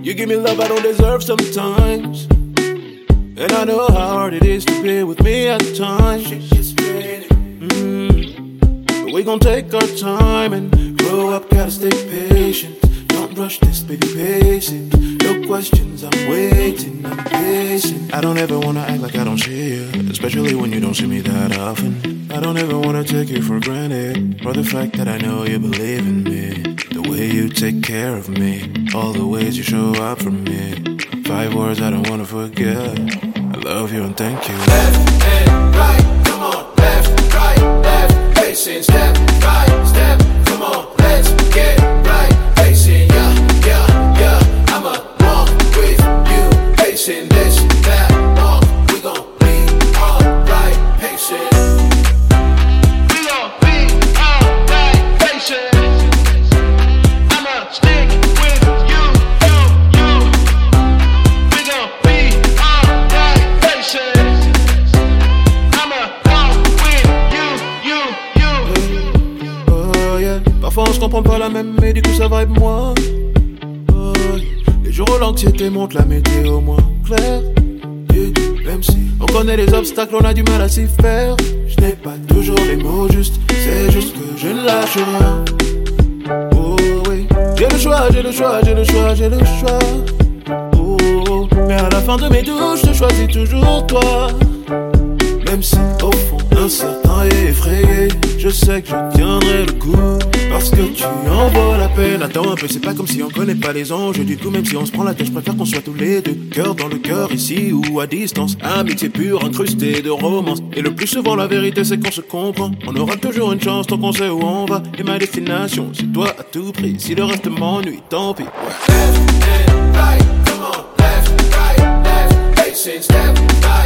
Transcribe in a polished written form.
You give me love I don't deserve sometimes, and I know how hard it is to be with me at times. But we gon' take our time and grow up, gotta stay patient. Don't rush this, baby, pace it. No questions, I'm waiting, I'm patient. I don't ever wanna act like I don't see you, especially when you don't see me that often. I don't ever wanna take you for granted, or the fact that I know you believe in me. The way you take care of me, all the ways you show up for me. 5 words I don't wanna forget. I love you and thank you. Left and right, come on. Left, right, left, pacing. Step by step, come on, let's get right. Pacing, yeah, yeah, yeah. I'ma walk with you. Pacing this, that, long. We gon' be alright. Pacing. We gon' be alright. Pacing. I'ma stick with you, you. We gon' be alright. Pacing. I'ma walk with you. Oh yeah, parfois on se comprend pas la même, mais du coup ça vibe moi. Oh, les jours où l'anxiété monte, la météo moins claire. Même si on connaît les obstacles, on a du mal à s'y faire. Je n'ai pas toujours les mots justes, c'est juste que je ne lâche rien. Oh oui, j'ai le choix, j'ai le choix, j'ai le choix, j'ai le choix. Oh, oh, mais à la fin de mes douches, je choisis toujours toi. Même si au fond incertain et effrayé, je sais que je tiendrai le coup, parce que tu en vaux la peine. Attends un peu, c'est pas comme si on connaît pas les enjeux du tout. Même si on se prend la tête, je préfère qu'on soit tous les deux, cœur dans le cœur, ici ou à distance. Amitié pure, incrustée de romance. Et le plus souvent la vérité c'est qu'on se comprend. On aura toujours une chance tant qu'on sait où on va. Et ma destination, c'est toi à tout prix. Si le reste m'ennuie, tant pis. Left and right, come on. Left, right, left, pacing. Step by